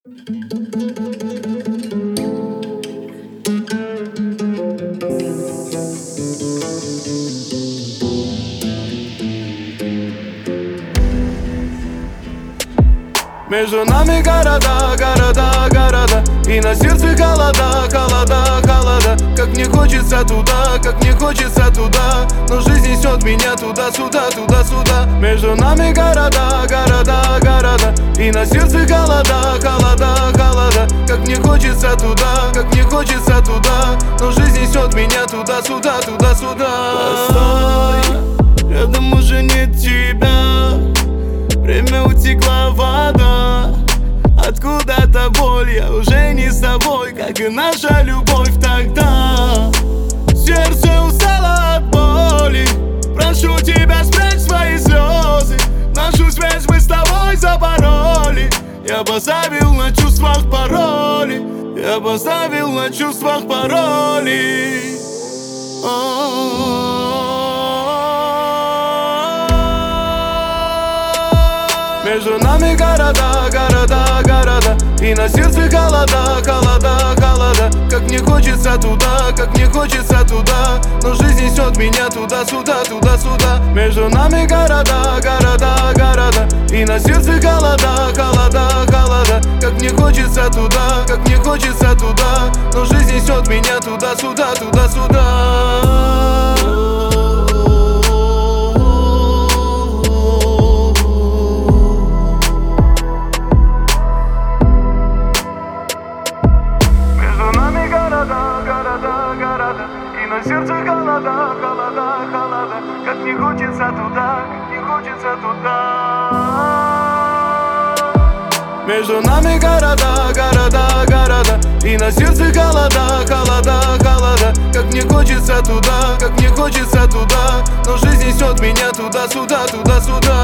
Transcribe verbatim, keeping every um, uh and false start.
Между нами города, города, города, и на сердце холода, холода, холода. Как мне хочется туда, как мне хочется туда, но жизнь несет меня туда-сюда, туда-сюда. Между нами города, города, города, и на сердце холода, холода, холода. Как мне хочется туда, как мне хочется туда, но жизнь несет меня туда-сюда, туда-сюда. Постой, рядом уже нет тебя, время утекла вода, откуда-то боль, я уже не с тобой, как и наша любовь тогда. Сердце устало от боли, прошу тебя, спрячь свои слезы. Нашу связь мы с тобой запороли, я поставил на чувствах пароли, я поставил на чувствах пароли. Между нами города, города, города, и на сердце холода, холода, холода. Как мне хочется туда, как мне хочется туда, но жизнь несет меня туда-сюда, туда-сюда. Между нами города, города, города, и на сердце холода, холода, холода. Как мне хочется туда, как мне хочется туда, но жизнь несет меня туда-сюда, туда-сюда. И на сердце холода, холода, холода. Как не хочется туда, как не хочется туда. Между нами города, города, города, и на сердце холода, холода, холода. Как мне хочется туда, как мне хочется туда, но жизнь несет меня туда-сюда, туда-сюда.